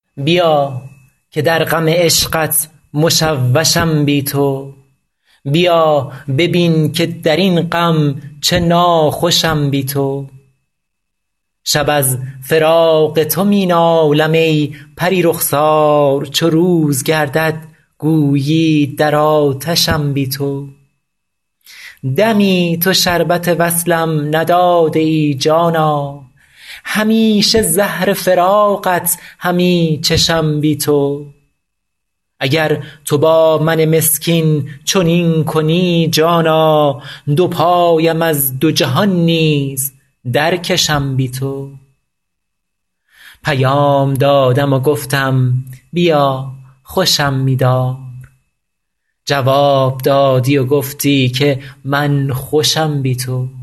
بیا که در غم عشقت مشوشم بی تو. بیا ببین که در این غم چه ناخوشم بی تو. شب از فراق تو می نالم ای پری رخسار، چو روز گردد گویی در آتشم بی تو. دمی تو شربت وصلم نداده ای جانا، همیشه زهر فراقت همی چشم بی تو. اگر تو با من مسکین چنین کنی جانا، دو پایم از دو جهان نیز درکشم بی تو. پیام دادم و گفتم بیا خوشم می دار، جواب دادی و گفتی که من خوشم بی تو.